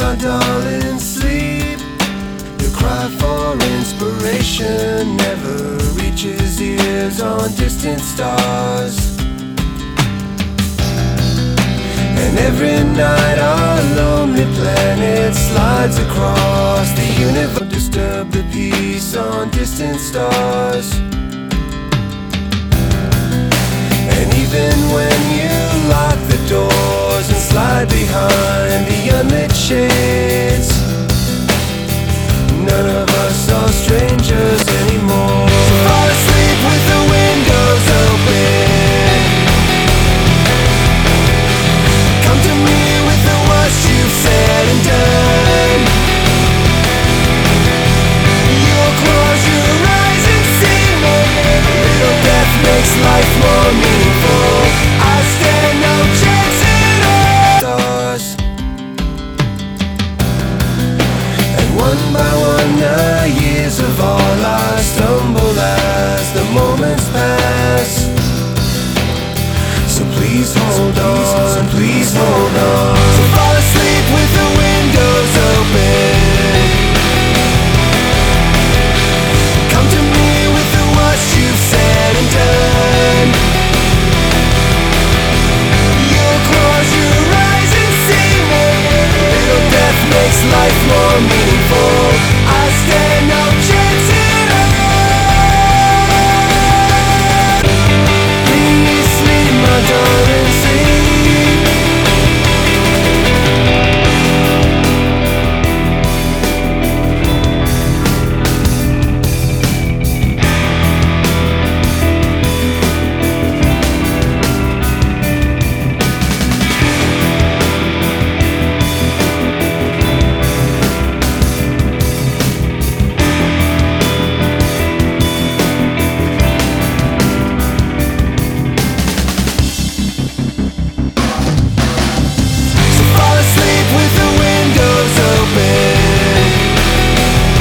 my darling, sleep. Your cry for inspiration never reaches ears on distant stars. And every night our lonely planet slides across the universe. Disturb the peace on distant stars. And even when you lock the doors and slide behind the unlit shades, none of us are strangers anymore. So fall asleep with the windows open. Come to me with the worst you've said and done. You'll close your eyes and see me. A little death makes life more meaningful. I stand no chance at all. Stars. And one by one the years of our lives stumble as the moments pass. So please hold on, please hold on.